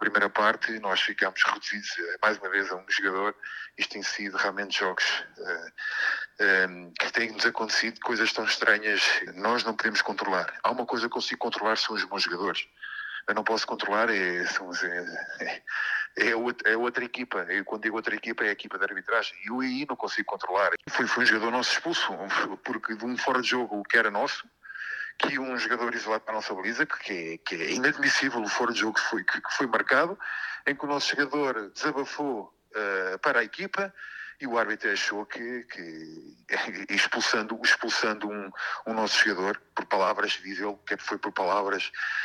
primeira parte nós ficámos reduzidos mais uma vez a um jogador. Isto tem sido realmente jogos que têm-nos acontecido coisas tão estranhas. Nós não podemos controlar. Há uma coisa que eu consigo controlar, são os meus jogadores. Eu não posso controlar é outra equipa. Eu, quando digo outra equipa, é a equipa de arbitragem. Eu aí não consigo controlar. Foi um jogador nosso expulso, porque de um fora de jogo que era nosso, que um jogador isolado para a nossa baliza, que é inadmissível o fora de jogo que foi marcado, em que o nosso jogador desabafou para a equipa e o árbitro achou que expulsando um nosso jogador por palavras, diz ele que foi por palavras,